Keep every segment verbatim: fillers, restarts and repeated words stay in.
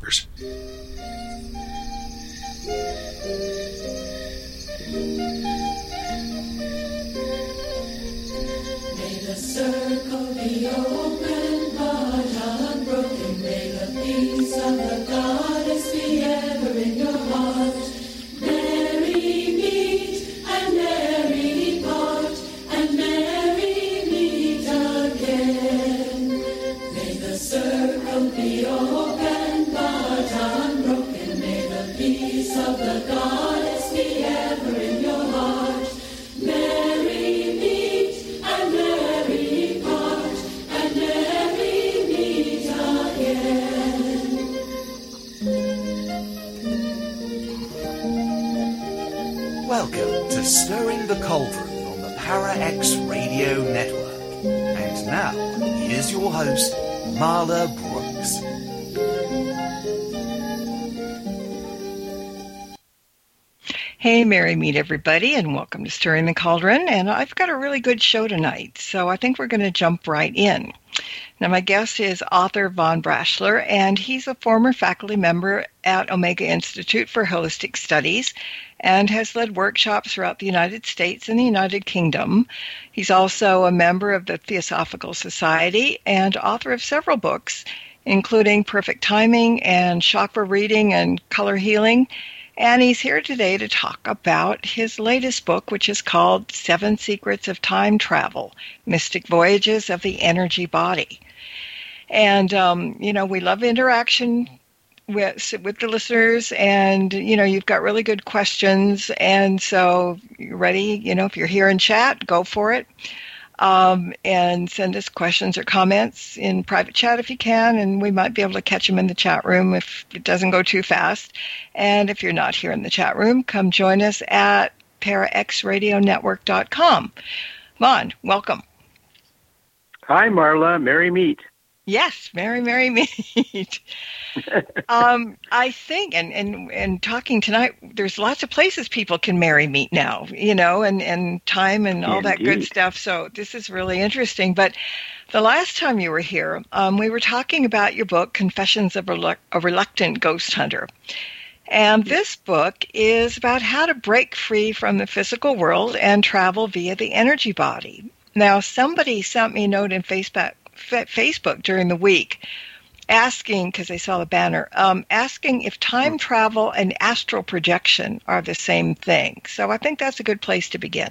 chakras. May the circle be open but unbroken. May the peace of the goddess be ever in your heart. Merry meet and merry part, and merry meet again. May the circle be open but unbroken. May the peace of the goddess be ever in your heart. Merry meet and merry part, and merry meet again. Welcome to Stirring the Cauldron on the Para-X Radio Network. And now, here's your host, Marla Brooks. Hey, merry meet everybody, and welcome to Stirring the Cauldron. And I've got a really good show tonight, so I think we're going to jump right in. Now, my guest is author Von Brashler, and he's a former faculty member at Omega Institute for Holistic Studies and has led workshops throughout the United States and the United Kingdom. He's also a member of the Theosophical Society and author of several books, including Perfect Timing and Chakra Reading and Color Healing. And he's here today to talk about his latest book, which is called Seven Secrets of Time Travel, Mystic Voyages of the Energy Body. And, um, you know, we love interaction with, with the listeners, and, you know, you've got really good questions. And so you're ready, you know, if you're here in chat, go for it. Um, and send us questions or comments in private chat if you can, and we might be able to catch them in the chat room if it doesn't go too fast. And if you're not here in the chat room, come join us at para x radio network dot com. Von, welcome. Hi, Marla. Merry meet. Yes, merry, merry meet. um, I think, and, and, and talking tonight, there's lots of places people can marry meet now, you know, and, and time and all Indeed. that good stuff. So this is really interesting. But the last time you were here, um, we were talking about your book, Confessions of a, a Reluctant Ghost Hunter. And this book is about how to break free from the physical world and travel via the energy body. Now, somebody sent me a note in Facebook, Facebook during the week asking, because they saw the banner, um, asking if time travel and astral projection are the same thing. So I think that's a good place to begin.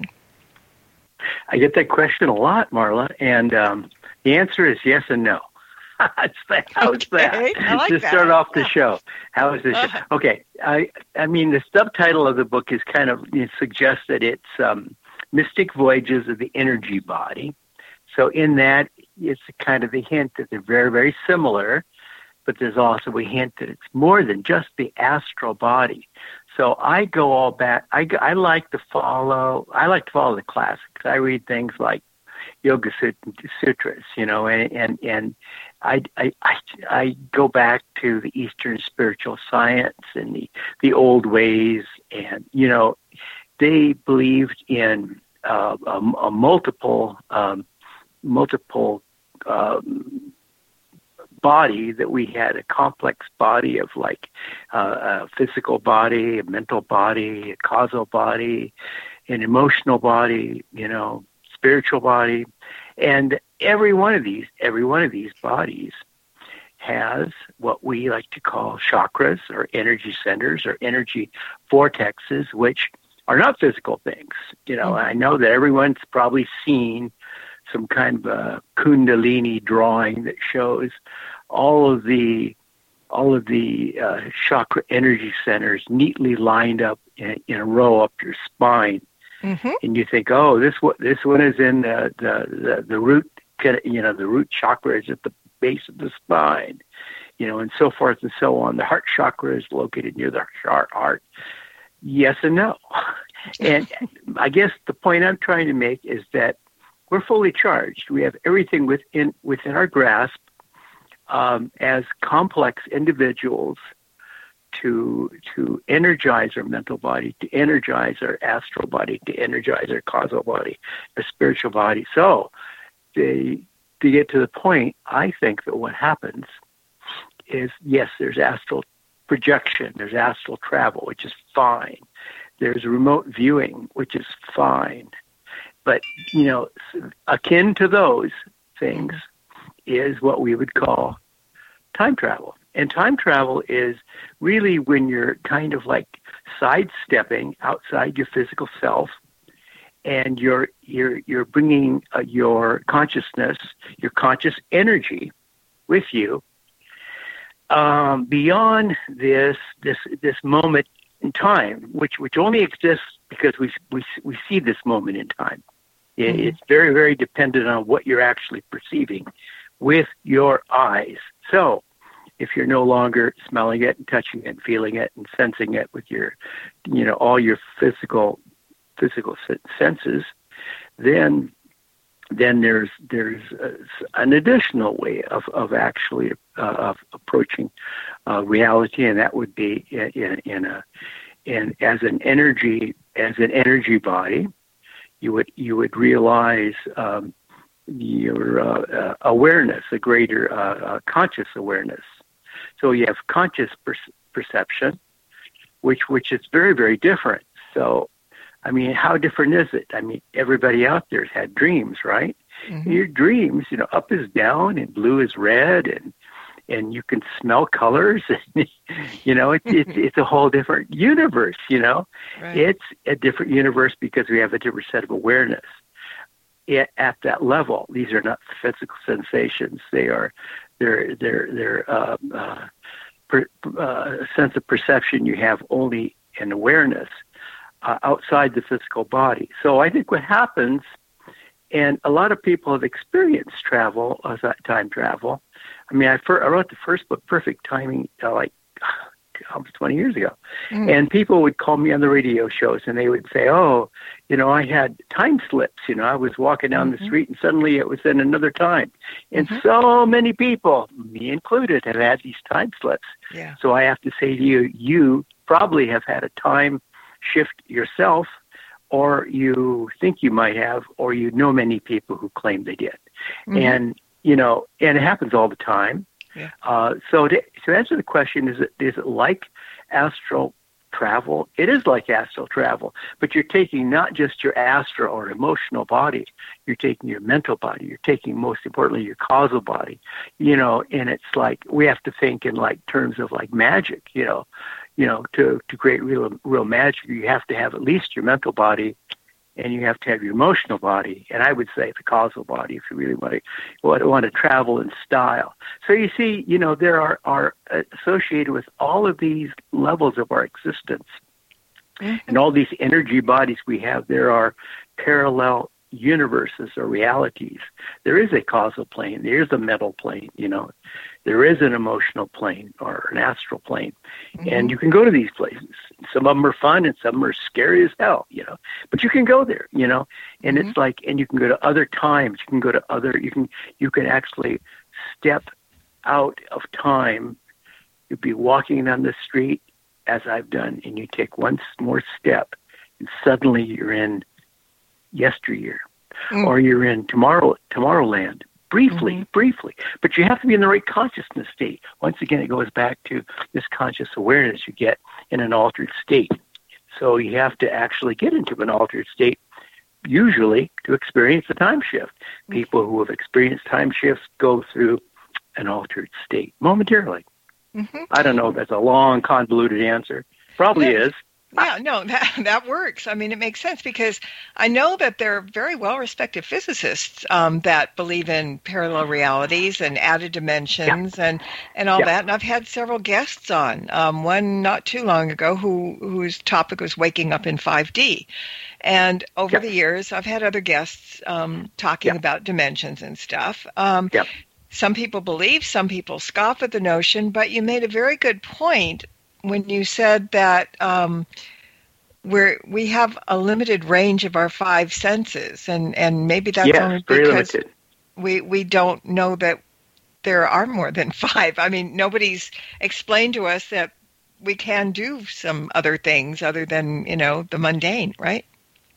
I get that question a lot, Marla, and um, the answer is yes and no. How's that? How's Okay, that? I like to that. start off the show. How is this? Uh-huh. Okay, I I mean, the subtitle of the book is kind of, it suggests that it's um, Mystic Voyages of the Energy Body. So in that, it's kind of a hint that they're very, very similar, but there's also a hint that it's more than just the astral body. So I go all back. I, I like to follow. I like to follow the classics. I read things like Yoga Sutras, you know, and and and I I I, I go back to the Eastern spiritual science and the the old ways, and you know, they believed in uh, a, a multiple. Um, multiple um, body, that we had a complex body of like uh, a physical body, a mental body, a causal body, an emotional body, you know, spiritual body. And every one of these, every one of these bodies has what we like to call chakras or energy centers or energy vortexes, which are not physical things. You know, I know that everyone's probably seen some kind of a Kundalini drawing that shows all of the all of the uh, chakra energy centers neatly lined up in, in a row up your spine, mm-hmm. and you think, oh, this one this one is in the the, the the root, you know, the root chakra is at the base of the spine, you know, and so forth and so on. The heart chakra is located near the heart. heart. Yes and no, and I guess the point I'm trying to make is that we're fully charged. We have everything within within our grasp um, as complex individuals to to energize our mental body, to energize our astral body, to energize our causal body, our spiritual body. So, they, to get to the point, I think that what happens is, yes, there's astral projection, there's astral travel, which is fine. There's remote viewing, which is fine. But, you know, akin to those things is what we would call time travel. And time travel is really when you're kind of like sidestepping outside your physical self, and you're you're you're bringing uh, your consciousness, your conscious energy, with you um, beyond this this this moment in time, which which only exists because we we we see this moment in time. Mm-hmm. It's very very dependent on what you're actually perceiving with your eyes. So, if you're no longer smelling it and touching it and feeling it and sensing it with your, you know, all your physical physical senses, then then there's there's uh, an additional way of of actually uh, of approaching uh, reality, and that would be in, in, in a in as an energy as an energy body. You would you would realize um, your uh, uh, awareness, a greater uh, uh, conscious awareness. So you have conscious per- perception, which which is very very different. So, I mean, how different is it? I mean, everybody out there's had dreams, right? Mm-hmm. Your dreams, you know, up is down and blue is red, and and you can smell colors. And, you know, it's it's it's a whole different universe. You know, right. It's a different universe because we have a different set of awareness. It, at that level, these are not physical sensations. They are, they're they're they're uh, uh, per, uh, a sense of perception you have only in awareness uh, outside the physical body. So I think what happens, and a lot of people have experienced travel, uh, time travel. I mean, I, fir- I wrote the first book, Perfect Timing, uh, like almost twenty years ago. Mm. And people would call me on the radio shows and they would say, oh, you know, I had time slips. You know, I was walking down mm-hmm. the street and suddenly it was in another time. And mm-hmm. so many people, me included, have had these time slips. Yeah. So I have to say to you, you probably have had a time shift yourself, or you think you might have, or you know many people who claim they did. Mm-hmm. And, you know, and it happens all the time. Yeah. Uh, so to, to answer the question, is it is it like astral travel? It is like astral travel, but you're taking not just your astral or emotional body, you're taking your mental body, you're taking, most importantly, your causal body, you know, and it's like we have to think in like terms of like magic, you know, you know, to, to create real real magic, you have to have at least your mental body, and you have to have your emotional body, and I would say the causal body, if you really want to want to travel in style. So you see, you know, there are, are associated with all of these levels of our existence, mm-hmm. and all these energy bodies we have, there are parallel universes or realities. There is a causal plane. There is a mental plane, you know. There is an emotional plane or an astral plane. Mm-hmm. And you can go to these places. Some of them are fun and some of them are scary as hell, you know. But you can go there, you know. And mm-hmm. it's like, and you can go to other times. You can go to other, you can, you can actually step out of time. You'd be walking down the street, as I've done, and you take one more step, and suddenly you're in yesteryear, mm. or you're in tomorrow, Tomorrowland, briefly, mm-hmm. briefly. But you have to be in the right consciousness state. Once again, it goes back to this conscious awareness you get in an altered state. So you have to actually get into an altered state, usually, to experience a time shift. People who have experienced time shifts go through an altered state momentarily. Mm-hmm. I don't know if that's a long, convoluted answer. Probably yeah. is. Yeah, no, that that works. I mean, it makes sense because I know that there are very well-respected physicists um, that believe in parallel realities and added dimensions yeah. and, and all yeah. that. And I've had several guests on, um, one not too long ago who whose topic was waking up in five D. And over yeah. the years, I've had other guests um, talking yeah. about dimensions and stuff. Um, yeah. Some people believe, some people scoff at the notion, but you made a very good point when you said that um, we're, we have a limited range of our five senses, and, and maybe that's yes, only because we, we don't know that there are more than five. I mean, nobody's explained to us that we can do some other things other than, you know, the mundane, right?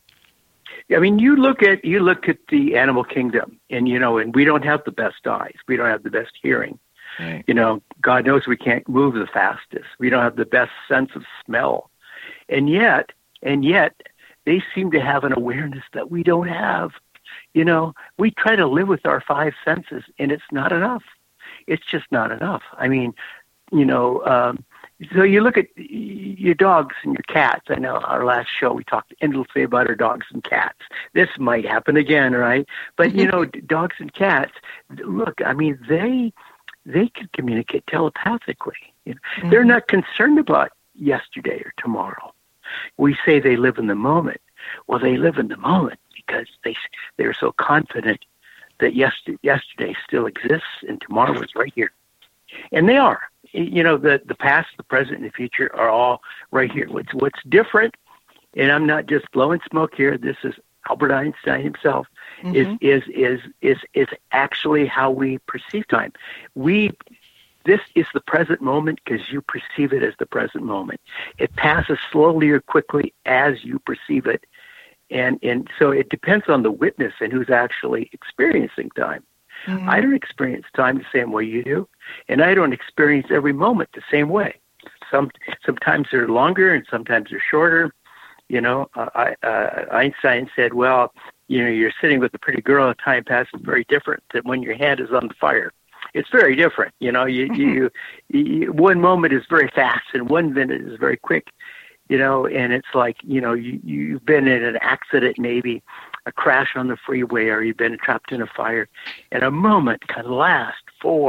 I mean, you look at you look at the animal kingdom, and you know, and we don't have the best eyes, we don't have the best hearing, Right. You know, God knows we can't move the fastest. We don't have the best sense of smell. And yet, and yet, they seem to have an awareness that we don't have. You know, we try to live with our five senses, and it's not enough. It's just not enough. I mean, you know, um, so you look at your dogs and your cats. I know our last show we talked endlessly about our dogs and cats. This might happen again, right? But, you know, dogs and cats, look, I mean, they they can communicate telepathically. You know? Mm-hmm. They're not concerned about yesterday or tomorrow. We say they live in the moment. Well, they live in the moment because they they're so confident that yesterday, yesterday still exists and tomorrow is right here. And they are. You know, the, the past, the present, and the future are all right here. What's what's different, and I'm not just blowing smoke here, this is Albert Einstein himself, mm-hmm. is, is is is is actually how we perceive time. We This is the present moment because you perceive it as the present moment. It passes slowly or quickly as you perceive it. And and so it depends on the witness and who's actually experiencing time. Mm-hmm. I don't experience time the same way you do, and I don't experience every moment the same way. Some sometimes they're longer and sometimes they're shorter. You know, uh, I, uh, Einstein said, well, you know, you're sitting with a pretty girl, time passes very different than when your hand is on the fire. It's very different. You know, you, you, you one moment is very fast and one minute is very quick. You know, and it's like, you know, you, you've been in an accident, maybe a crash on the freeway, or you've been trapped in a fire. And a moment can last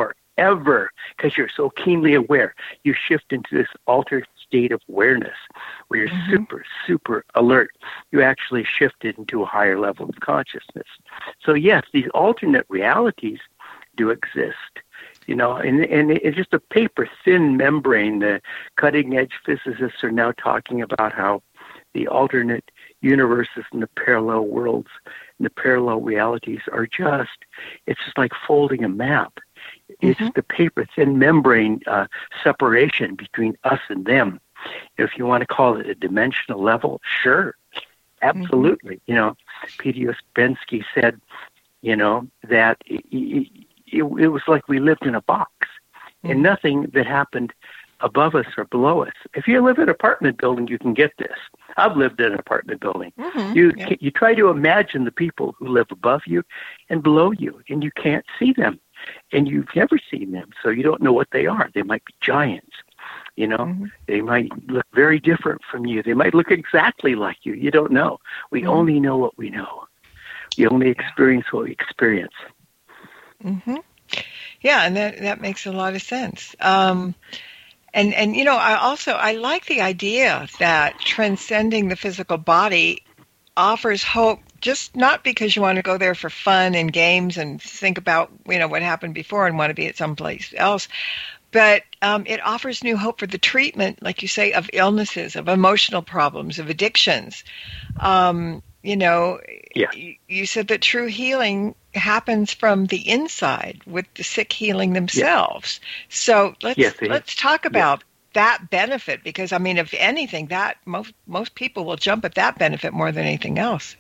forever because you're so keenly aware. You shift into this altered state of awareness where you're mm-hmm. super, super alert. You actually shifted into a higher level of consciousness. So, yes, these alternate realities do exist. You know, and, and it's just a paper-thin membrane. The cutting-edge physicists are now talking about how the alternate universes and the parallel worlds and the parallel realities are just, it's just like folding a map. Mm-hmm. It's the paper-thin membrane uh, separation between us and them. If you want to call it a dimensional level, sure, absolutely. Mm-hmm. You know, Peter Ouspensky said, you know, that it, it, It, it was like we lived in a box, mm-hmm. and nothing that happened above us or below us. If you live in an apartment building, you can get this. I've lived in an apartment building. Mm-hmm. You yeah. you try to imagine the people who live above you and below you, and you can't see them, and you've never seen them, so you don't know what they are. They might be giants. You know, mm-hmm. they might look very different from you. They might look exactly like you. You don't know. We mm-hmm. only know what we know. You only experience what we experience. Mm-hmm. Yeah, and that, that makes a lot of sense. Um, and, and, you know, I also, I like the idea that transcending the physical body offers hope, just not because you want to go there for fun and games and think about, you know, what happened before and want to be at someplace else, but um, it offers new hope for the treatment, like you say, of illnesses, of emotional problems, of addictions. Um, you know, yeah. you, you said that true healing happens from the inside with the sick healing themselves. Yes. So let's yes, let's talk about yes. that benefit, because I mean, if anything, that most most people will jump at that benefit more than anything else.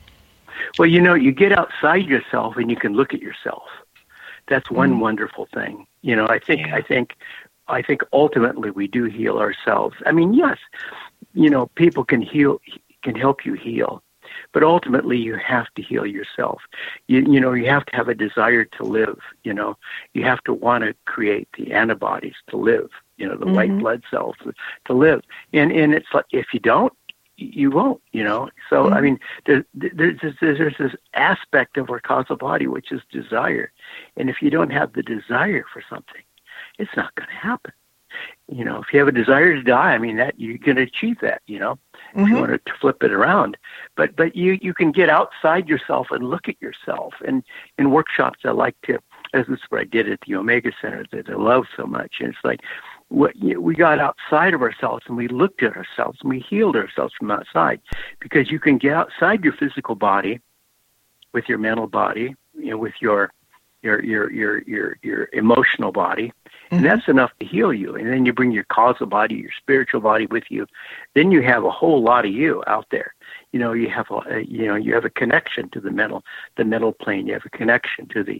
Well, you know, you get outside yourself and you can look at yourself. That's one mm. wonderful thing. You know, I think yeah. I think I think ultimately we do heal ourselves. I mean, yes, you know, people can heal can help you heal. But ultimately, you have to heal yourself. You, you know, you have to have a desire to live. You know, you have to want to create the antibodies to live. You know, the mm-hmm. white blood cells to live. And and it's like, if you don't, you won't. You know. So mm-hmm. I mean, there, there's this, there's this aspect of our causal body which is desire, and if you don't have the desire for something, it's not going to happen. You know, if you have a desire to die, I mean, that you can achieve that, you know, mm-hmm. if you want to flip it around. But but you, you can get outside yourself and look at yourself. And in workshops, I like to, this is what I did at the Omega Center that I love so much. And it's like, what, you know, we got outside of ourselves and we looked at ourselves and we healed ourselves from outside. Because you can get outside your physical body with your mental body, you know, with your your your your your, your emotional body. And mm-hmm. that's enough to heal you. And then you bring your causal body, your spiritual body with you. Then you have a whole lot of you out there. You know, you have a, you know, you have a connection to the mental, the mental plane. You have a connection to the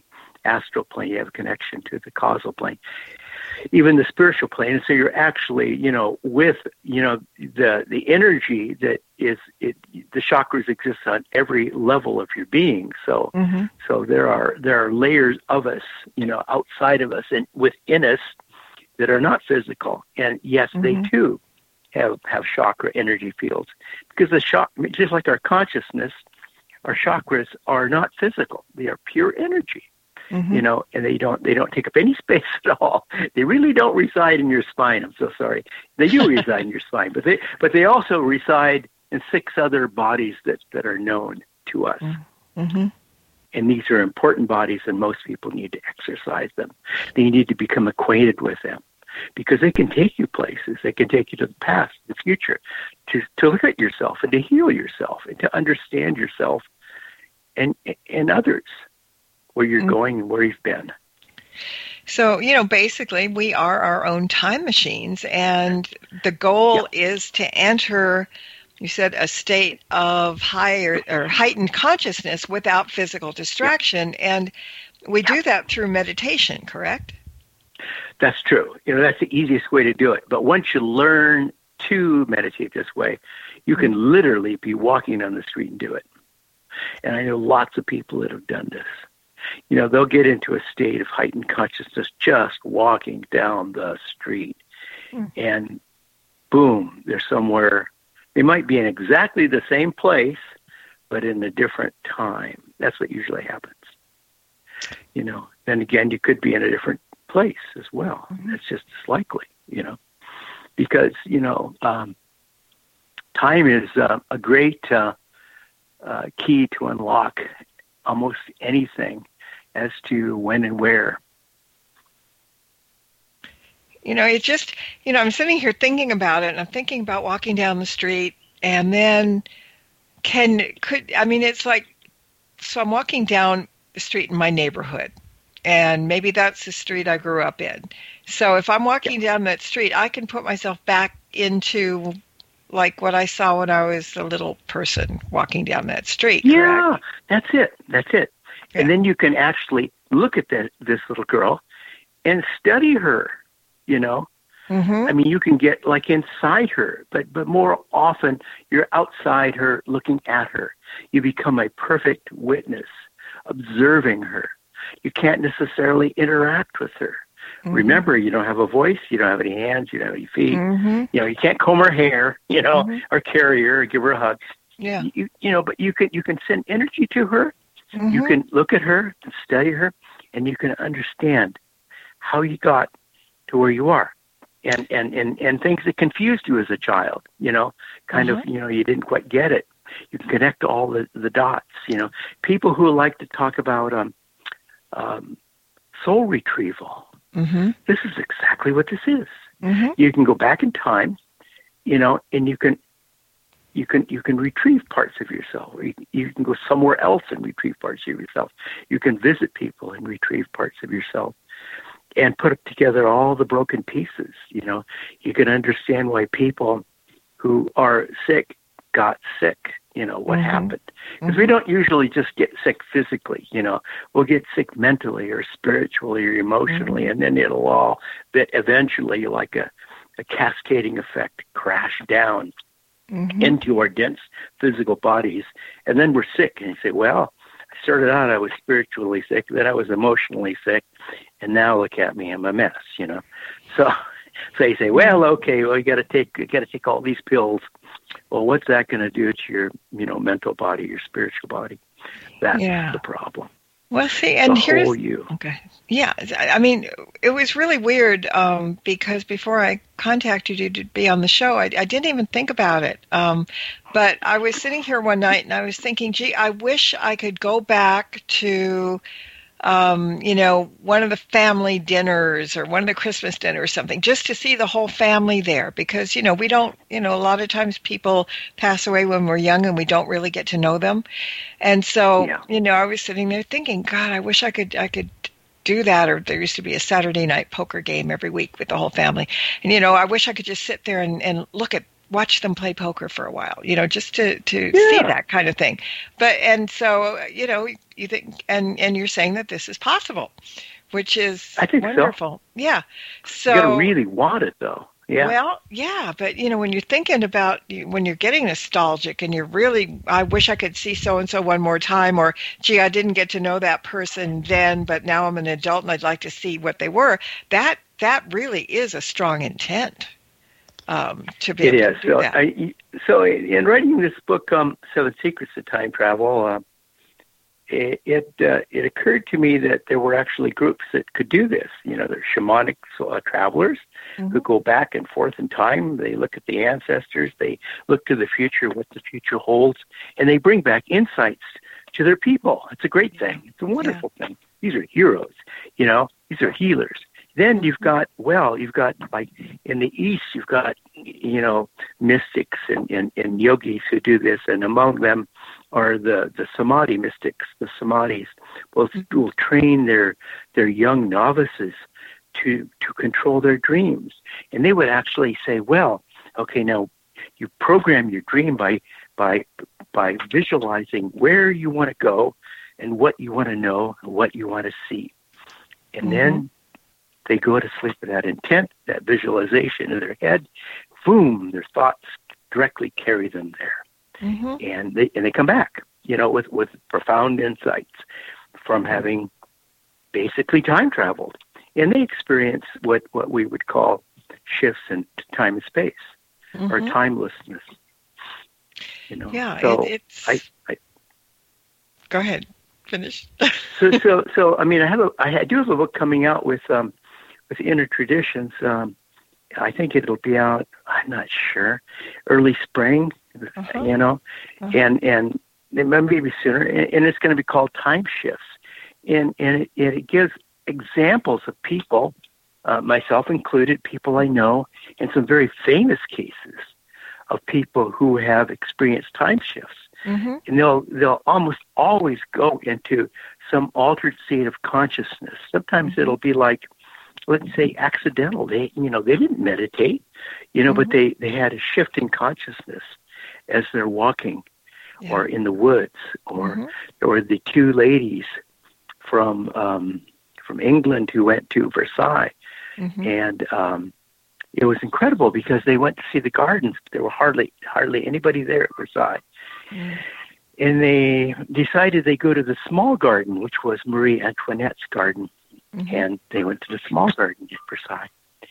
astral plane. You have a connection to the causal plane, even the spiritual plane. And so you're actually, you know, with, you know, the the energy that is, it, the chakras exist on every level of your being. So, mm-hmm. so there are there are layers of us, you know, outside of us and within us that are not physical. And yes, mm-hmm. they too have have chakra energy fields, because the chakra, just like our consciousness, our chakras are not physical. They are pure energy. Mm-hmm. You know, and they don't they don't take up any space at all. They really don't reside in your spine. I'm so sorry. They do reside in your spine, but they but they also reside in six other bodies that, that are known to us. Mm-hmm. And these are important bodies, and most people need to exercise them. They need to become acquainted with them, because they can take you places. They can take you to the past, the future, to to look at yourself and to heal yourself and to understand yourself and and others, where you're mm-hmm. going and where you've been. So, you know, basically we are our own time machines, and the goal yeah. is to enter, you said, a state of higher or heightened consciousness without physical distraction. Yeah. And we yeah. do that through meditation, correct? That's true. You know, that's the easiest way to do it. But once you learn to meditate this way, you can mm-hmm. literally be walking on the street and do it. And I know lots of people that have done this. You know, they'll get into a state of heightened consciousness just walking down the street. Mm. And boom, they're somewhere. They might be in exactly the same place, but in a different time. That's what usually happens. You know, then again, you could be in a different place as well. Mm-hmm. It's just as likely, you know, because, you know, um, time is uh, a great uh, uh, key to unlock almost anything as to when and where. You know, it just, you know, I'm sitting here thinking about it, and I'm thinking about walking down the street, and then can, could, I mean, it's like, so I'm walking down the street in my neighborhood, and maybe that's the street I grew up in. So if I'm walking yeah. down that street, I can put myself back into like what I saw when I was a little person walking down that street. Yeah, correct? that's it. That's it. Yeah. And then you can actually look at that, this little girl and study her, you know. Mm-hmm. I mean, you can get like inside her, but, but more often you're outside her looking at her. You become a perfect witness, observing her. You can't necessarily interact with her. Mm-hmm. Remember, you don't have a voice, you don't have any hands, you don't have any feet. Mm-hmm. You know, you can't comb her hair, you know, mm-hmm. or carry her or give her a hug. Yeah. You, you know, but you can you can send energy to her. Mm-hmm. You can look at her and study her, and you can understand how you got to where you are, and and, and, and things that confused you as a child, you know, kind mm-hmm. of, you know, you didn't quite get it. You can connect all the, the dots, you know. People who like to talk about um, um, soul retrieval, mm-hmm. this is exactly what this is. Mm-hmm. You can go back in time, you know, and you can You can you can retrieve parts of yourself. Or you, you can go somewhere else and retrieve parts of yourself. You can visit people and retrieve parts of yourself, and put together all the broken pieces. You know, you can understand why people who are sick got sick. You know what mm-hmm. happened, because mm-hmm. we don't usually just get sick physically. You know, we'll get sick mentally or spiritually or emotionally, mm-hmm. and then it'll all, but eventually, like a, a cascading effect, crash down. Mm-hmm. into our dense physical bodies, and then we're sick. And you say, well, I started out, I was spiritually sick, then I was emotionally sick, and now look at me, I'm a mess, you know. So, so you say, well, okay, well, you got to take, you got to take all these pills. Well, what's that going to do to your, you know, mental body, your spiritual body? That's yeah. the problem. Well, see, and the here's whole you. Okay, yeah. I mean, it was really weird um, because before I contacted you to be on the show, I, I didn't even think about it. Um, but I was sitting here one night and I was thinking, gee, I wish I could go back to, um, you know, one of the family dinners or one of the Christmas dinners or something, just to see the whole family there. Because, you know, we don't, you know, a lot of times people pass away when we're young and we don't really get to know them. And so, yeah. you know, I was sitting there thinking, God, I wish I could, I could do that. Or there used to be a Saturday night poker game every week with the whole family. And, you know, I wish I could just sit there and, and look at watch them play poker for a while, you know, just to, to Yeah. see that kind of thing. But, and so, you know, you think, and, and you're saying that this is possible, which is I think so. wonderful. Yeah. So You got to really want it, though. Yeah. Well, yeah, but you know, when you're thinking about when you're getting nostalgic and you're really, I wish I could see so and so one more time, or gee, I didn't get to know that person then, but now I'm an adult and I'd like to see what they were. That that really is a strong intent um, to be It able is. to do So, that. I, so in writing this book, um, Seven Secrets of Time Travel, uh, it it, uh, it occurred to me that there were actually groups that could do this. You know, they're shamanic uh, travelers Mhm. who go back and forth in time. They look at the ancestors. They look to the future, what the future holds, and they bring back insights to their people. It's a great thing. It's a wonderful thing. These are heroes. You know, these are healers. Then you've got, well, you've got, like, in the East, you've got, you know, mystics and, and, and yogis who do this, and among them are the, the Samadhi mystics. The Samadhis will, will train their their young novices to to control their dreams. And they would actually say, well, okay, now you program your dream by by by visualizing where you want to go and what you want to know and what you want to see. And Mhm. then they go to sleep with that intent, that visualization in their head. Boom, their thoughts directly carry them there. Mhm. And they and they come back, you know, with, with profound insights from having basically time traveled. And they experience what, what we would call shifts in time and space, or Mhm. timelessness. You know, Yeah, so it, it's. I, I Go ahead, finish. so so so I mean I have a I do have a book coming out with um with Inner Traditions. Um, I think it'll be out. I'm not sure, early spring. Uh-huh. You know, Uh-huh. and and maybe sooner. And, and it's going to be called Time Shifts, and and it, it gives examples of people, uh, myself included, people I know, and some very famous cases of people who have experienced time shifts. Mhm. And they'll they'll almost always go into some altered state of consciousness. Sometimes Mhm. it'll be like, let's say, accidental. They you know they didn't meditate, you know, but Mhm. they they had a shift in consciousness as they're walking, Yeah. or in the woods, or Mhm. or the two ladies from um, from England who went to Versailles, Mhm. and um, it was incredible because they went to see the gardens. There were hardly hardly anybody there at Versailles. Mm. And they decided they go to the small garden, which was Marie Antoinette's garden. Mhm. And they went to the small garden at Versailles.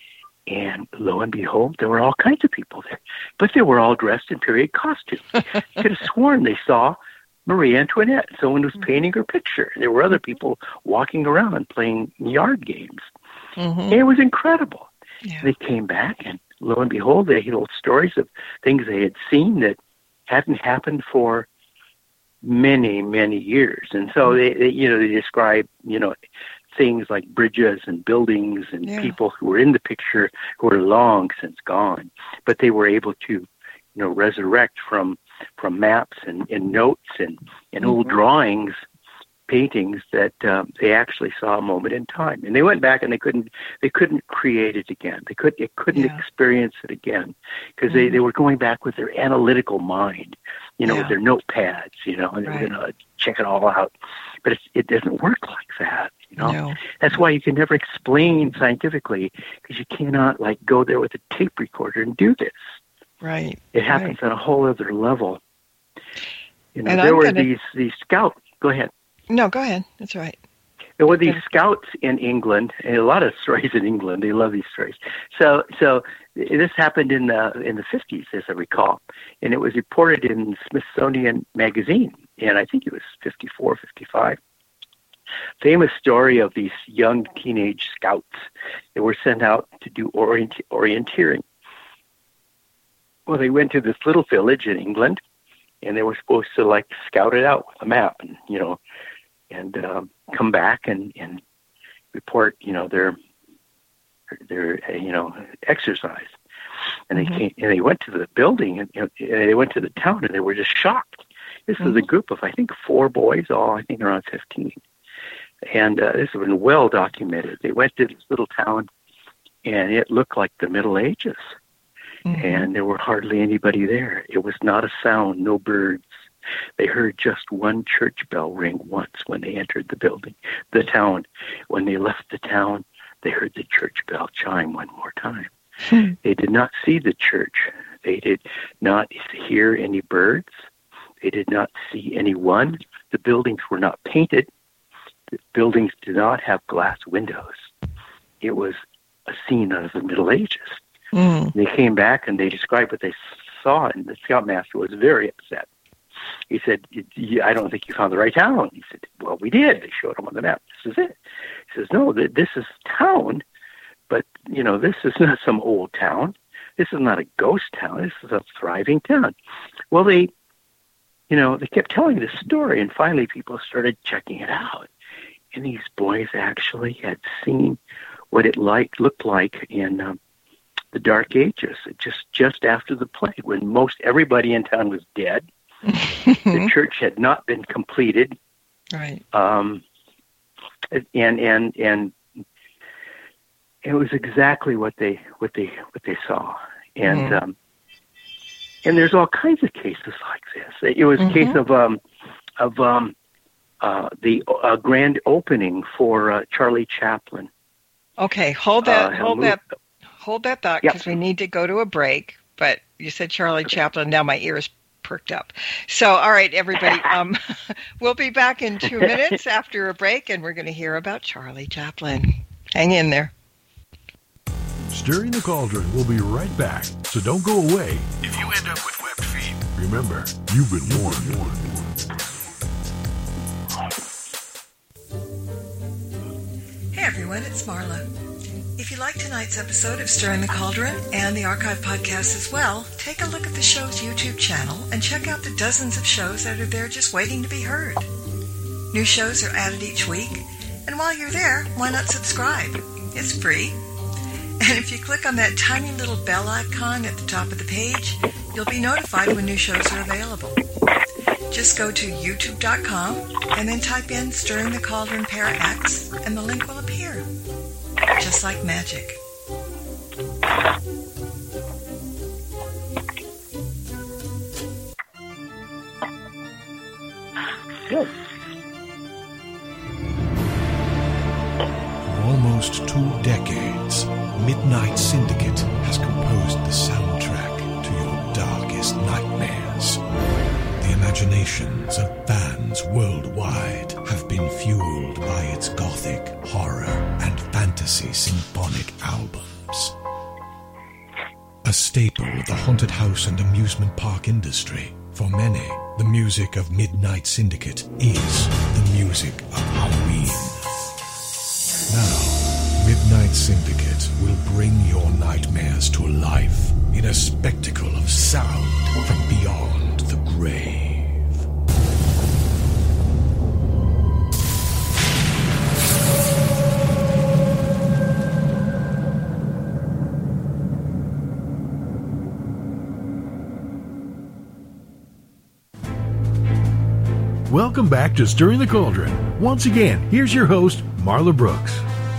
And lo and behold, there were all kinds of people there. But they were all dressed in period costume. You could have sworn they saw Marie Antoinette. Someone was painting her picture. There were other people walking around playing yard games. Mhm. And it was incredible. Yeah. They came back, and lo and behold, they told stories of things they had seen that hadn't happened for many, many years. And so they, they you know, they describe, you know, things like bridges and buildings and Yeah. people who were in the picture who are long since gone, but they were able to, you know, resurrect from from maps and, and notes and, and old Mhm. drawings, paintings that um, they actually saw a moment in time. And they went back and they couldn't they couldn't create it again. They could it couldn't Yeah. experience it again because they, Mhm. they were going back with their analytical mind, you know, Yeah. with their notepads, you know, and they Right. were going to check it all out. But it's, it doesn't work like that, you know. No. That's why you can never explain scientifically, because you cannot like go there with a tape recorder and do this. Right. It happens on a whole other level. You know, And there I'm were gonna- these these scouts. Go ahead. No, go ahead. That's all right. There were these Okay. scouts in England, and a lot of stories in England. They love these stories. So, so this happened in the in the fifties, as I recall, and it was reported in Smithsonian Magazine, and I think it was fifty-four, fifty-five. Famous story of these young teenage scouts that were sent out to do orient, orienteering. Well, they went to this little village in England, and they were supposed to like scout it out with a map, and you know, and um, come back and, and report, you know, their their uh, you know exercise. And they Mhm. came, and they went to the building, and, you know, and they went to the town, and they were just shocked. This was a Mhm. group of, I think, four boys, all I think around fifteen, and uh, this has been well documented. They went to this little town, and it looked like the Middle Ages. Mm-hmm. And there were hardly anybody there. It was not a sound, no birds. They heard just one church bell ring once when they entered the building, the town. When they left the town, they heard the church bell chime one more time. Hmm. They did not see the church. They did not hear any birds. They did not see anyone. The buildings were not painted. The buildings did not have glass windows. It was a scene out of the Middle Ages. Mm. They came back and they described what they saw, and the scoutmaster was very upset. He said, I don't think you found the right town. He said, well, we did. They showed him on the map. This is it. He says, no, this is town, but, you know, this is not some old town. This is not a ghost town. This is a thriving town. Well, they, you know, they kept telling this story, and finally people started checking it out. And these boys actually had seen what it like looked like in um, the Dark Ages, just just after the plague, when most everybody in town was dead. The church had not been completed, right? Um, and and and it was exactly what they what they what they saw, and mm. um, and there's all kinds of cases like this. It was mm-hmm. a case of um, of um, uh, the uh, grand opening for uh, Charlie Chaplin. Okay, hold that, uh, hold that, hold that thought, because yep. we need to go to a break. But you said Charlie okay. Chaplin. Now my ears perked up. So, all right, everybody, um, we'll be back in two minutes after a break, and we're going to hear about Charlie Chaplin. Hang in there. Stirring the Cauldron will be right back, so don't go away. If you end up with webbed feet, remember, you've been warned. warned, warned. Hey everyone, it's Marla. If you like tonight's episode of Stirring the Cauldron and the archive podcast as well, take a look at the show's YouTube channel and check out the dozens of shows that are there just waiting to be heard. New shows are added each week, and while you're there, why not subscribe? It's free. And if you click on that tiny little bell icon at the top of the page, you'll be notified when new shows are available. Just go to youtube dot com and then type in Stirring the Cauldron Para X, and the link will appear. Just like magic. Good. For almost two decades, Midnight Syndicate has composed the soundtrack to your darkest nightmares. The imaginations of fans worldwide have been fueled by its gothic, horror, and fantasy symphonic albums. A staple of the haunted house and amusement park industry, for many, the music of Midnight Syndicate is the music of Halloween. Now, Midnight Syndicate will bring your nightmares to life in a spectacle of sound from beyond the grave. Welcome back to Stirring the Cauldron. Once again, here's your host, Marla Brooks.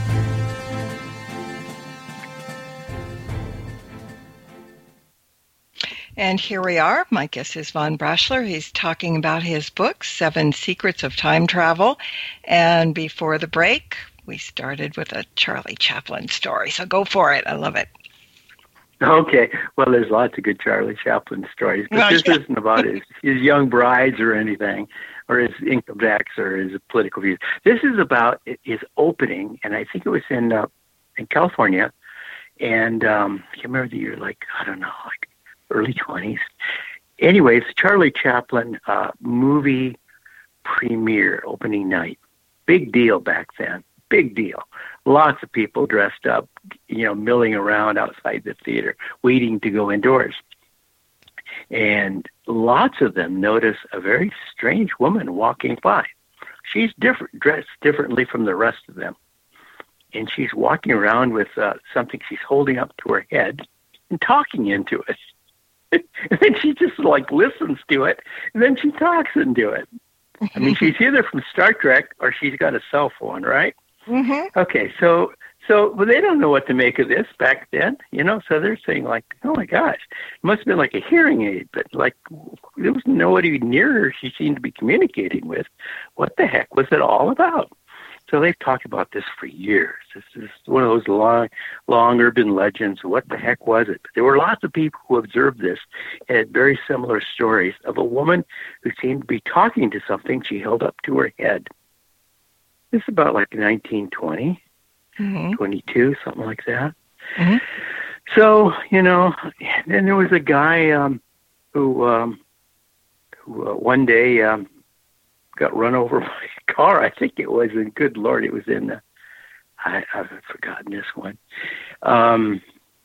And here we are. My guest is Von Brashler. He's talking about his book, Seven Secrets of Time Travel. And before the break, we started with a Charlie Chaplin story. So go for it. I love it. Okay. Well, there's lots of good Charlie Chaplin stories, but this isn't about his, his young brides or anything, or his income tax or his political views. This is about his opening, and I think it was in uh, in California, and um, I can't remember the year, like, I don't know, like early twenties. Anyways, Charlie Chaplin uh, movie premiere, opening night. Big deal back then. Big deal. Lots of people dressed up, you know, milling around outside the theater, waiting to go indoors. And lots of them notice a very strange woman walking by. She's different, dressed differently from the rest of them. And she's walking around with uh, something she's holding up to her head and talking into it. And then she just, like, listens to it, and then she talks into it. I mean, she's either from Star Trek or she's got a cell phone, right? Mm-hmm. Okay, so So, well, they don't know what to make of this back then, you know. So they're saying like, "Oh my gosh, it must have been like a hearing aid," but like there was nobody near her she seemed to be communicating with. What the heck was it all about? So they've talked about this for years. This is one of those long, long urban legends. What the heck was it? But there were lots of people who observed this and had very similar stories of a woman who seemed to be talking to something she held up to her head. This is about like nineteen twenty, mm-hmm. twenty-two, something like that. Mm-hmm. So, you know, then there was a guy um, who, um, who uh, one day um, got run over by a car. I think it was in, good Lord, it was in, uh, I, I've forgotten this one. Um,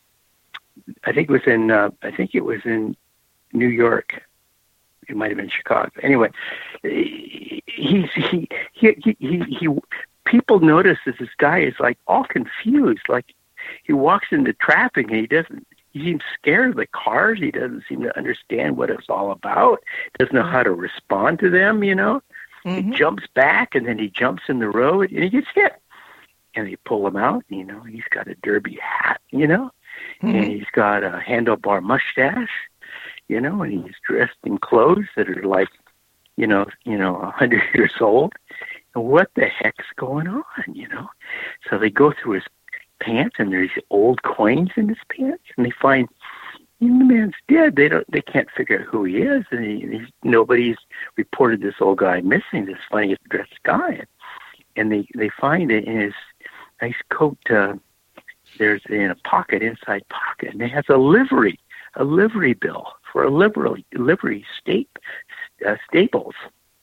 I think it was in, uh, I think it was in New York. It might have been Chicago. Anyway, he, he, he, he, he, he, people notice that this guy is like all confused. Like he walks into traffic and he doesn't, he seems scared of the cars. He doesn't seem to understand what it's all about. Doesn't know how to respond to them, you know. Mm-hmm. He jumps back and then he jumps in the road and he gets hit. And they pull him out, you know, he's got a derby hat, you know, mm-hmm. and he's got a handlebar mustache, you know, and he's dressed in clothes that are like, you know, you know, a hundred years old. And what the heck's going on, you know? So they go through his pants and there's old coins in his pants and they find, you know, the man's dead. They don't, they can't figure out who he is. And he, he's, nobody's reported this old guy missing, this funniest dressed guy. And they, they find it in his nice coat. Uh, there's in a pocket, inside pocket, and it has a livery, a livery bill for a livery, livery state, uh, Staples.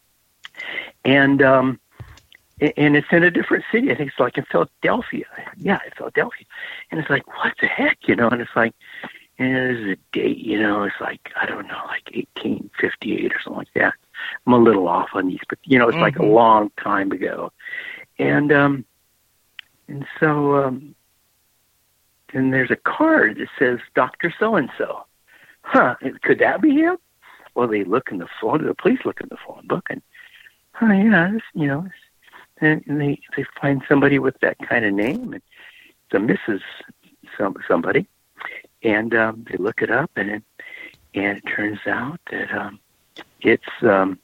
And, um, and it's in a different city. I think it's like in Philadelphia. Yeah, in Philadelphia. And it's like, what the heck, you know? And it's like, and there's a date, you know, it's like, I don't know, like eighteen fifty-eight or something like that. I'm a little off on these, but, you know, it's mm-hmm. like a long time ago. And, um, and so, um, and there's a card that says Doctor So-and-so. Huh, could that be him? Well, they look in the phone, the police look in the phone book and, oh, yeah, this, you know, and they, they find somebody with that kind of name. And it's a Missus Some, somebody. And um, they look it up, and it, and it turns out that um, it's um,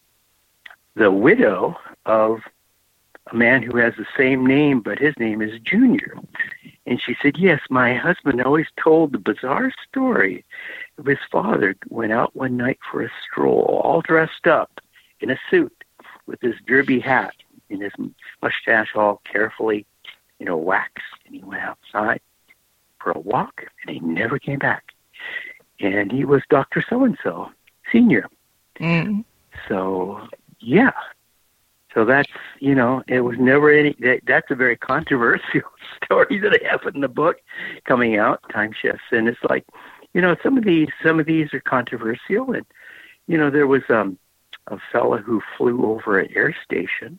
the widow of a man who has the same name, but his name is Junior. And she said, yes, my husband always told the bizarre story of his father went out one night for a stroll, all dressed up in a suit with his derby hat and his mustache all carefully, you know, waxed, and he went outside for a walk, and he never came back. And he was Doctor So-and-so, Senior. Mm. So, yeah. So that's, you know, it was never any, that, that's a very controversial story that I have in the book coming out, Time Shifts. And it's like, you know, some of these, some of these are controversial. And, you know, there was um, a fella who flew over an air station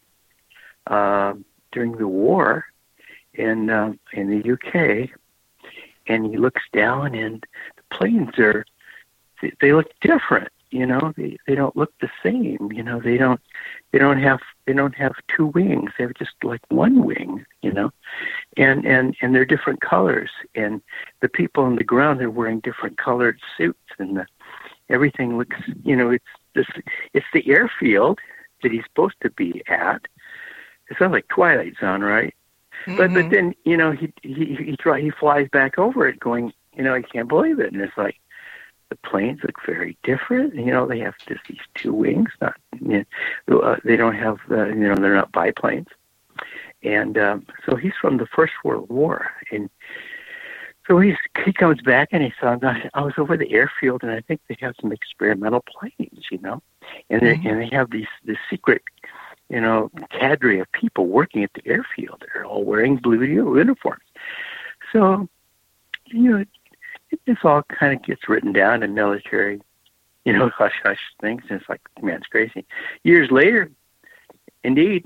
uh, during the war in, uh, in the U K, and he looks down, and the planes are, they look different, you know, they, they don't look the same, you know, they don't, they don't have, they don't have two wings, they have just like one wing, you know, and, and, and they're different colors, and the people on the ground are wearing different colored suits, and the, everything looks, you know, it's this, it's the airfield that he's supposed to be at. It sounds like Twilight Zone, right? Mm-hmm. But but then, you know, he he he try, he flies back over it going, you know, I can't believe it. And it's like, the planes look very different. You know, they have just these two wings. Not, you know, uh, they don't have, uh, you know, they're not biplanes. And um, so he's from the First World War. And so he's, he comes back and he saw, I was over the airfield, and I think they have some experimental planes, you know. And, mm-hmm. they, and they have these, this secret, you know, cadre of people working at the airfield. They're all wearing blue uniforms. So, you know, it, this all kind of gets written down in military, you know, hush-hush things. And it's like, man, it's crazy. Years later, indeed,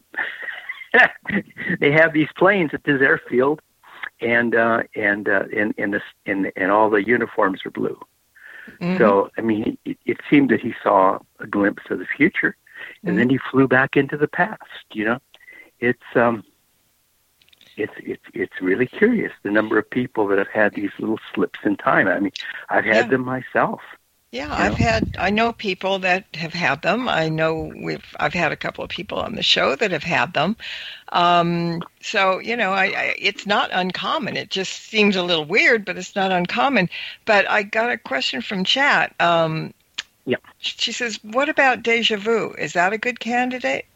they have these planes at this airfield, and uh, and uh, and and, the, and and all the uniforms are blue. Mm-hmm. So, I mean, it, it seemed that he saw a glimpse of the future. And then he flew back into the past, you know. It's um, it's it's it's really curious the number of people that have had these little slips in time. I mean, I've had Yeah. them myself. Yeah, You I've know? had, I know people that have had them. I know we've, I've had a couple of people on the show that have had them. Um, so, you know, I, I, it's not uncommon. It just seems a little weird, but it's not uncommon. But I got a question from chat. Um, Yeah. She says, what about deja vu? Is that a good candidate?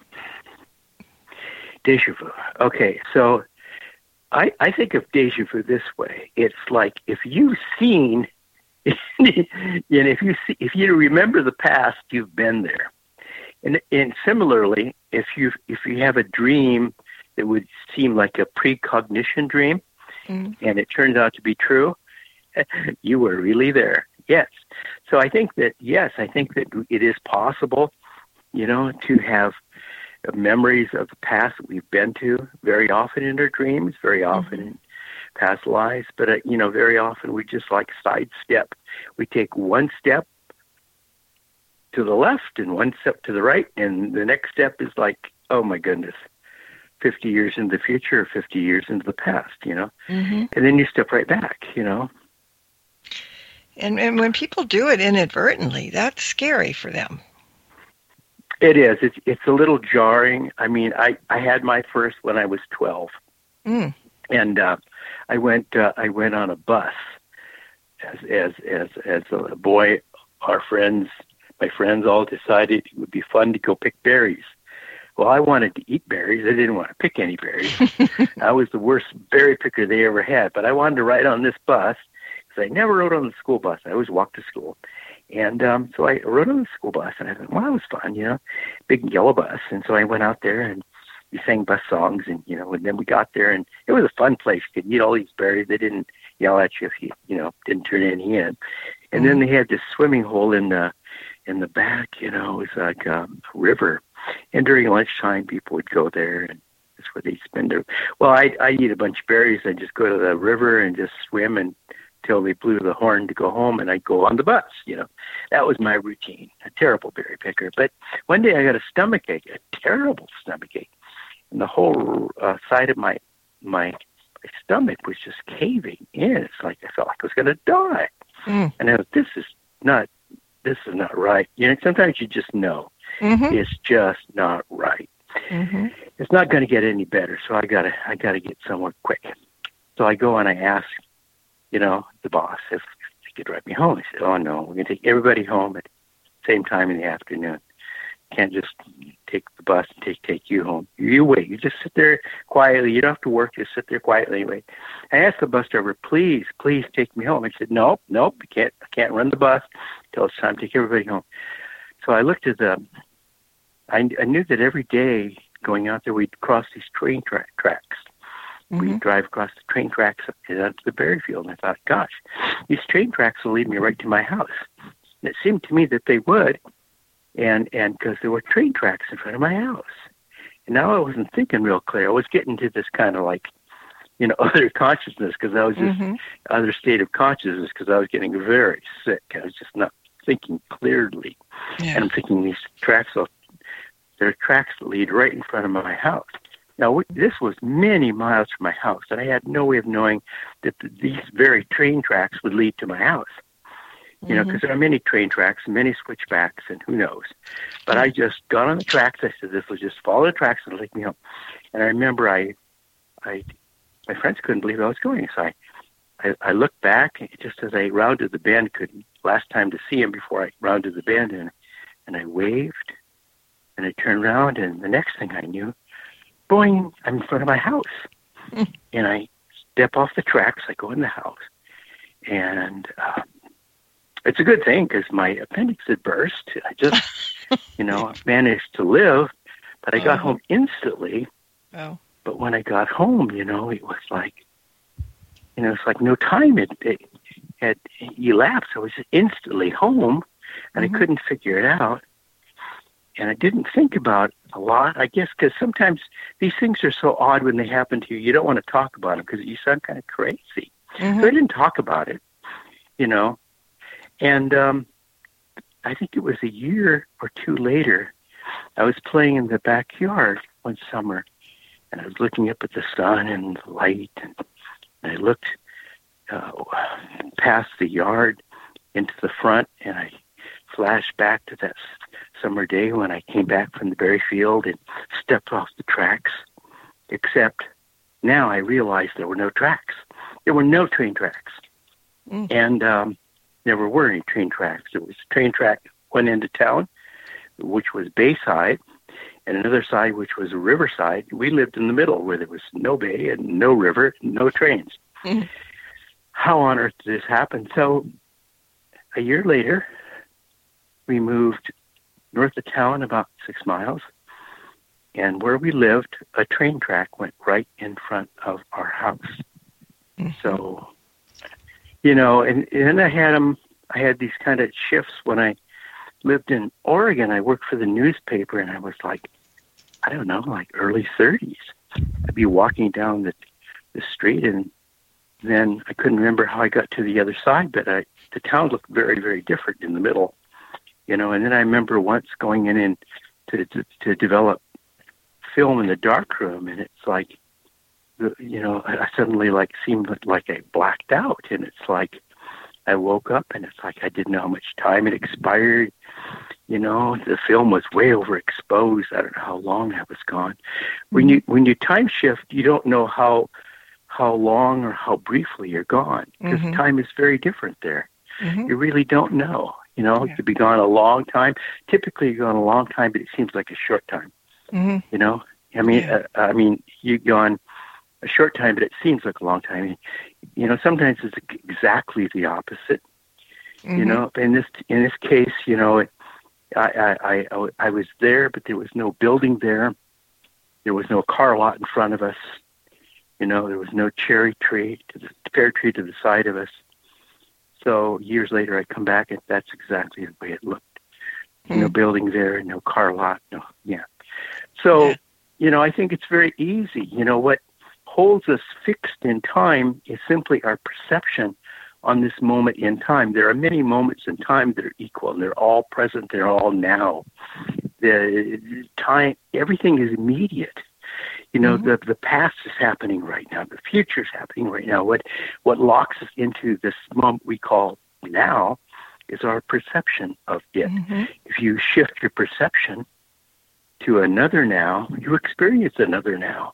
Deja vu. Okay, so I I think of deja vu this way. It's like if you've seen, and if you see, if you remember the past, you've been there. And and similarly, if you if you have a dream that would seem like a precognition dream, Mm. and it turns out to be true, you were really there. Yes. So I think that yes, I think that it is possible, you know, to have memories of the past that we've been to very often in our dreams, very often Mhm. in past lives. But, uh, you know, very often we just like sidestep. We take one step to the left and one step to the right, and the next step is like, oh my goodness, fifty years into the future or fifty years into the past, you know. Mm-hmm. And then you step right back, you know. And, and when people do it inadvertently, that's scary for them. It is. It's it's a little jarring. I mean, I, I had my first when I was twelve, Mm. and uh, I went uh, I went on a bus as as as as a boy. Our friends, my friends, all decided it would be fun to go pick berries. Well, I wanted to eat berries. I didn't want to pick any berries. I was the worst berry picker they ever had. But I wanted to ride on this bus because I never rode on the school bus. I always walked to school. And um, so I rode on the school bus, and I thought, well, that was fun, you know, big yellow bus. And so I went out there, and we sang bus songs, and, you know, and then we got there, and it was a fun place. You could eat all these berries. They didn't yell at you if you, you know, didn't turn any in. And then they had this swimming hole in the in the back, you know, it was like um, a river. And during lunchtime, people would go there, and that's where they'd spend their, well, I I eat a bunch of berries. I'd just go to the river and just swim and till they blew the horn to go home, and I'd go on the bus, you know. That was my routine, a terrible berry picker. But one day I got a stomach ache, a terrible stomach ache, and the whole uh, side of my, my my stomach was just caving in. It's like I felt like I was going to die. Mm. And I was, this is not, this is not right. You know, sometimes you just know Mm-hmm. it's just not right. Mm-hmm. It's not going to get any better, so I gotta, I gotta get somewhere quick. So I go and I ask, you know, the boss if he could drive me home. He said, oh, no, we're going to take everybody home at the same time in the afternoon. Can't just take the bus and take take you home. You wait. You just sit there quietly. You don't have to work. Just sit there quietly and wait. I asked the bus driver, please, please take me home. He said, nope, nope, I can't, I can't run the bus until it's time to take everybody home. So I looked at the, I, I knew that every day going out there, we'd cross these train tra- tracks. Mm-hmm. We'd drive across the train tracks up to the berry field. And I thought, gosh, these train tracks will lead me right to my house. And it seemed to me that they would, and and because there were train tracks in front of my house. And now I wasn't thinking real clear. I was getting to this kind of like, you know, other consciousness because I was just, Mm-hmm. other state of consciousness because I was getting very sick. I was just not thinking clearly. Yeah. And I'm thinking these tracks, will, there are tracks that lead right in front of my house. Now, we, this was many miles from my house, and I had no way of knowing that the, these very train tracks would lead to my house. You know, because there are many train tracks and many switchbacks, and who knows. But I just got on the tracks. I said, this will just follow the tracks and take me home. And I remember I, I, my friends couldn't believe I was going. So I, I, I looked back just as I rounded the bend, could last time to see him before I rounded the bend, and, and I waved, and I turned around, and the next thing I knew, boing, I'm in front of my house. Mm. And I step off the tracks, I go in the house, and uh, it's a good thing because my appendix had burst. I just, you know, managed to live, but I got Oh. home instantly. Oh. But when I got home, you know, it was like, you know, it's like no time had, it had elapsed. I was just instantly home, and Mhm. I couldn't figure it out. And I didn't think about it a lot, I guess, because sometimes these things are so odd when they happen to you, you don't want to talk about them because you sound kind of crazy. Mm-hmm. So I didn't talk about it, you know. And um, I think it was a year or two later, I was playing in the backyard one summer, and I was looking up at the sun and the light, and I looked uh, past the yard into the front, and I flashed back to that summer day when I came back from the berry field and stepped off the tracks, except now I realized there were no tracks. There were no train tracks. Mm. And um, there were any train tracks. There was a train track went into town, which was Bayside, and another side, which was Riverside. We lived in the middle where there was no bay and no river, no trains. Mm. How on earth did this happen? So a year later, we moved north of town about six miles, and where we lived, a train track went right in front of our house. Mm-hmm. So, you know, and, and then I had them, I had these kind of shifts when I lived in Oregon. I worked for the newspaper, and I was like, I don't know, like early thirties. I'd be walking down the the street, and then I couldn't remember how I got to the other side, but I, the town looked very, very different in the middle. You know, and then I remember once going in and to, to to develop film in the darkroom, and it's like, you know, I suddenly like seemed like I blacked out, and it's like I woke up, and it's like I didn't know how much time had expired. You know, the film was way overexposed. I don't know how long I was gone. When you when you time shift, you don't know how how long or how briefly you're gone, because mm-hmm. time is very different there. Mm-hmm. You really don't know. You know, yeah. You could be gone a long time. Typically, you're gone a long time, but it seems like a short time. Mm-hmm. You know, I mean, yeah. uh, I mean, you're gone a short time, but it seems like a long time. You know, sometimes it's exactly the opposite. Mm-hmm. You know, in this in this case, you know, I, I I I was there, but there was no building there. There was no car lot in front of us. You know, there was no cherry tree to the pear tree to the side of us. So years later, I come back, and that's exactly the way it looked. Mm-hmm. No building there, no car lot, no, yeah. So, yeah. you know, I think it's very easy. You know, what holds us fixed in time is simply our perception on this moment in time. There are many moments in time that are equal, and they're all present, they're all now. The time, everything is immediate. You know, mm-hmm. the the past is happening right now. The future is happening right now. What what locks us into this moment we call now is our perception of it. Mm-hmm. If you shift your perception to another now, you experience another now.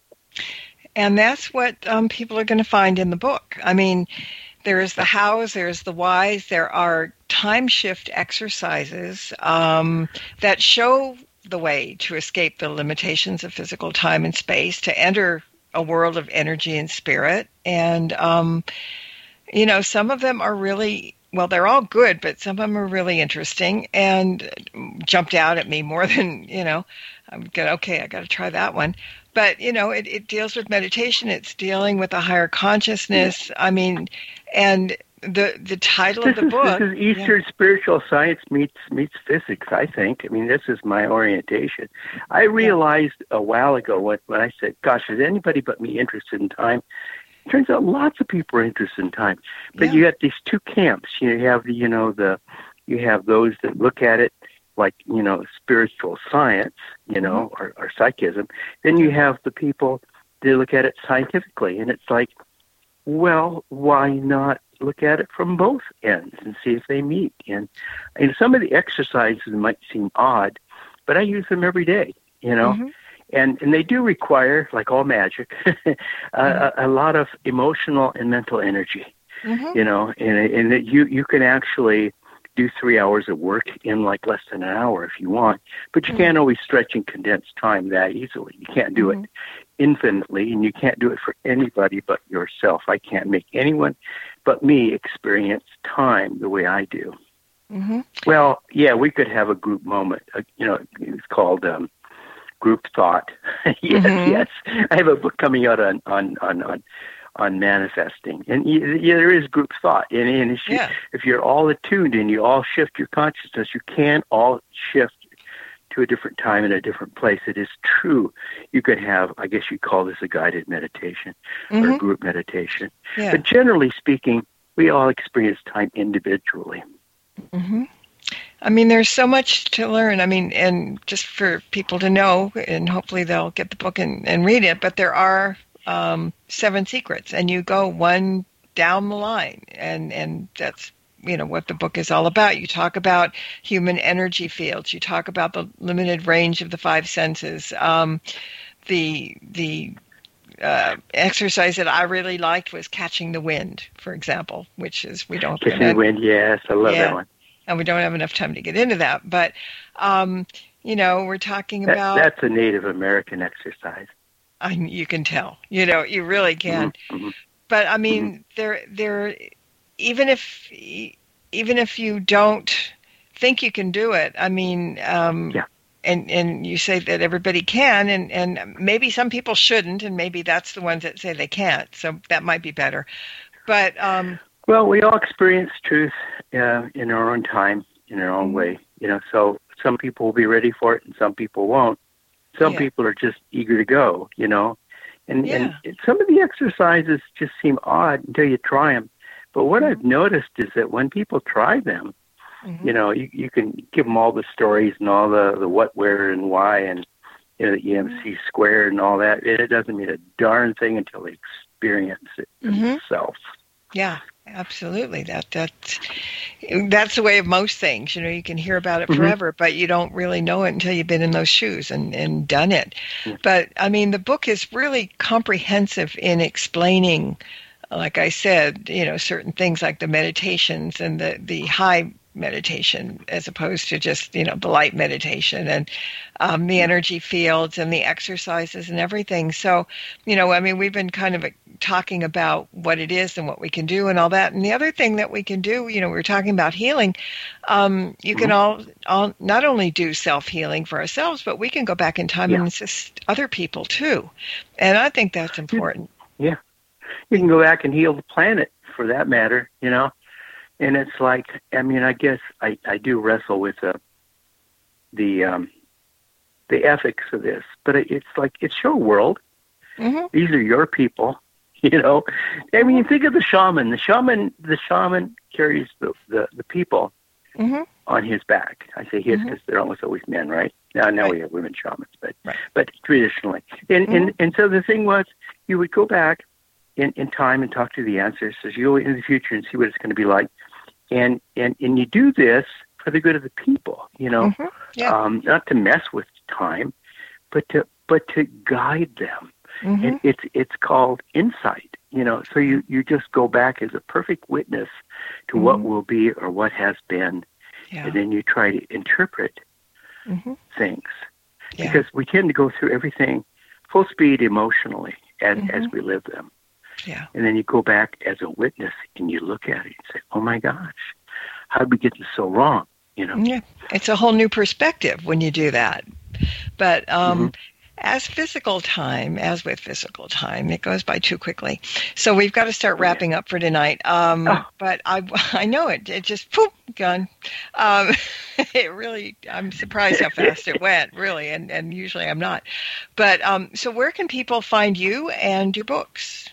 And that's what um, people are going to find in the book. I mean, there's the hows, there's the whys, there are time shift exercises um, that show the way to escape the limitations of physical time and space, to enter a world of energy and spirit. And, um, you know, some of them are really, well, they're all good, but some of them are really interesting and jumped out at me more than, you know, I'm going, okay, I got to try that one. But, you know, it, it deals with meditation. It's dealing with a higher consciousness. I mean, and the the title this of the is, book. This is Eastern yeah. spiritual science meets meets physics, I think. I mean, this is my orientation. I realized yeah. a while ago when, when I said, gosh, is anybody but me interested in time? It turns out lots of people are interested in time. But yeah. you got these two camps. You have the, you know, the you have those that look at it like, you know, spiritual science, you know, mm-hmm. or, or psychism. Then you have the people that look at it scientifically. And it's like, well, why not look at it from both ends and see if they meet? And, and some of the exercises might seem odd, but I use them every day, you know. Mm-hmm. And and they do require, like all magic, mm-hmm. a, a lot of emotional and mental energy, mm-hmm. you know. And, and that you, you can actually do three hours of work in like less than an hour if you want, but you mm-hmm. can't always stretch and condense time that easily. You can't do mm-hmm. it infinitely, and you can't do it for anybody but yourself. I can't make anyone but me experience time the way I do. Mm-hmm. Well, yeah, we could have a group moment. Uh, you know, it's called um, group thought. yes, mm-hmm. yes. I have a book coming out on on on on, on manifesting, and yeah, there is group thought. And, and if, you, yeah. if you're all attuned and you all shift your consciousness, you can all shift to a different time and a different place. It is true. You could have, I guess you call this a guided meditation mm-hmm. or a group meditation. Yeah. But generally speaking, we all experience time individually. Mm-hmm. I mean, there's so much to learn. I mean, and just for people to know, and hopefully they'll get the book and, and read it, but there are um, seven secrets, and you go one down the line, and, and that's, you know, what the book is all about. You talk about human energy fields. You talk about the limited range of the five senses. Um, the the uh, exercise that I really liked was catching the wind, for example, which is we don't catching the wind. Yes, I love yeah, that one. And we don't have enough time to get into that, but um, you know, we're talking that, about that's a Native American exercise. I, you can tell. You know, you really can. Mm-hmm. But I mean, mm-hmm. there there even if even if you don't think you can do it, I mean, um, yeah. and, and you say that everybody can, and, and maybe some people shouldn't, and maybe that's the ones that say they can't, so that might be better. But um, well, we all experience truth uh, in our own time, in our own way, you know, so some people will be ready for it and some people won't. Some yeah. people are just eager to go, you know, and, yeah. and some of the exercises just seem odd until you try them. But what I've noticed is that when people try them, mm-hmm. you know, you, you can give them all the stories and all the, the what, where, and why, and, you know, the E M C squared and all that. It, it doesn't mean a darn thing until they experience it mm-hmm. themselves. Yeah, absolutely. That that's that's the way of most things. You know, you can hear about it forever, mm-hmm. but you don't really know it until you've been in those shoes and, and done it. Mm-hmm. But I mean, the book is really comprehensive in explaining, like I said, you know, certain things like the meditations and the, the high meditation as opposed to just, you know, the light meditation and um, the energy fields and the exercises and everything. So, you know, I mean, we've been kind of talking about what it is and what we can do and all that. And the other thing that we can do, you know, we were talking about healing. Um, you can all, all not only do self-healing for ourselves, but we can go back in time yeah. and assist other people too. And I think that's important. Yeah. You can go back and heal the planet for that matter, you know. And it's like, I mean, I guess I, I do wrestle with uh, the um, the ethics of this, but it's like, it's your world. Mm-hmm. These are your people, you know. I mean, you think of the shaman. The shaman, the shaman carries the, the, the people mm-hmm. on his back. I say his because mm-hmm. they're almost always men, right? Now, now right. we have women shamans, but right. but traditionally. And, mm-hmm. and and so the thing was, you would go back in, in time and talk to the ancestors. You go into the future and see what it's going to be like. And, and, and you do this for the good of the people, you know, mm-hmm. yeah. um, not to mess with time, but to, but to guide them. Mm-hmm. And it's, it's called insight, you know, so you, you just go back as a perfect witness to mm-hmm. what will be or what has been. Yeah. And then you try to interpret mm-hmm. things yeah. because we tend to go through everything full speed emotionally as, mm-hmm. as we live them. Yeah. And then you go back as a witness and you look at it and say, oh my gosh, how did we get this so wrong? You know? Yeah. It's a whole new perspective when you do that. But um, mm-hmm. as physical time, as with physical time, it goes by too quickly. So we've got to start wrapping yeah. up for tonight. Um, oh. But I, I know it, it just, poof, gone. Um, it really, I'm surprised how fast it went, really. And, and usually I'm not. But um, so where can people find you and your books?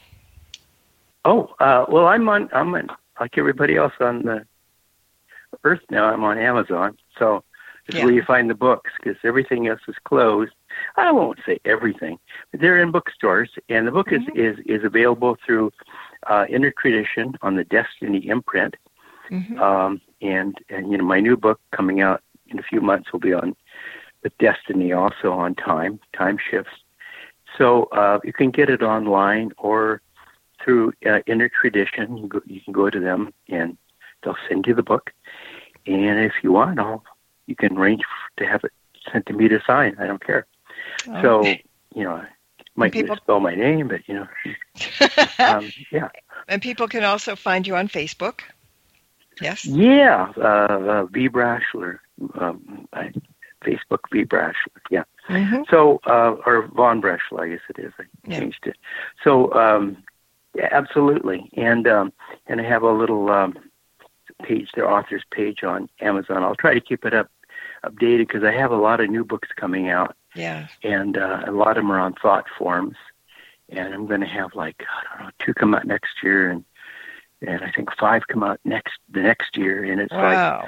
Oh, uh, well, I'm on, I'm on, like everybody else on the earth now, I'm on Amazon. So it's yeah. where you find the books because everything else is closed. I won't say everything, but they're in bookstores. And the book mm-hmm. is, is, is available through uh, Inner Tradition on the Destiny imprint. Mm-hmm. Um, and, and, you know, my new book coming out in a few months will be on with Destiny also on time, time shifts. So uh, you can get it online or through uh, Inner Tradition. You, go, you can go to them and they'll send you the book. And if you want, I'll, you can arrange to have it sent to me to sign. I don't care. Oh. So, you know, I might people... spell my name, but, you know, um, yeah. And people can also find you on Facebook. Yes? Yeah, uh, uh, V. Brashler. Um, I, Facebook V. Brashler, yeah. Mm-hmm. So, uh, or Von Brashler, I guess it is. I yeah. changed it. So, um, yeah, absolutely. And um, and I have a little um, page, their author's page on Amazon. I'll try to keep it up updated because I have a lot of new books coming out. Yeah. And uh, a lot of them are on thought forms. And I'm going to have like, I don't know, two come out next year and and I think five come out next the next year. And it's wow. like,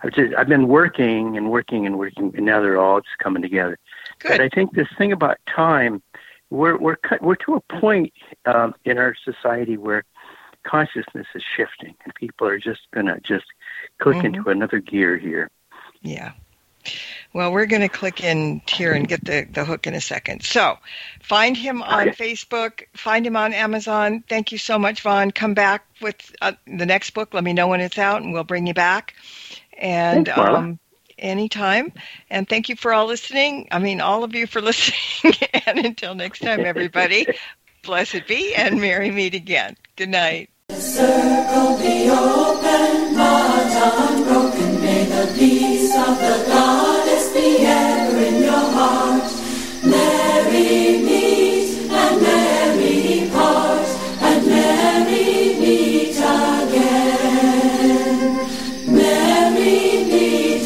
I've, just, I've been working and working and working, and now they're all just coming together. Good. But I think this thing about time, we're we're cut, we're to a point um, in our society where consciousness is shifting, and people are just gonna just click mm-hmm. into another gear here. Yeah. Well, we're going to click in here and get the, the hook in a second. So find him on okay. Facebook, find him on Amazon. Thank you so much, Vaughn. Come back with uh, the next book. Let me know when it's out, and we'll bring you back. And Thanks, um, anytime. And thank you for all listening. I mean, all of you for listening. And until next time, everybody, blessed be and merry meet again. Good night. The circle be open, but unbroken. May the peace of the goddess be ever in your heart. Merry meet and merry part, and merry meet again. Merry meet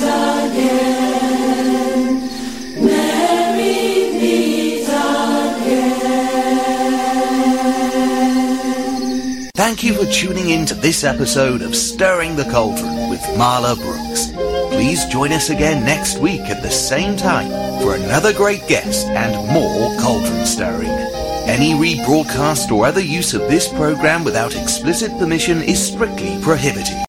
again. Merry meet again. Thank you for tuning in to this episode of Stirring the Cauldron with Marla Brooks. Please join us again next week at the same time for another great guest and more cauldron stirring. Any rebroadcast or other use of this program without explicit permission is strictly prohibited.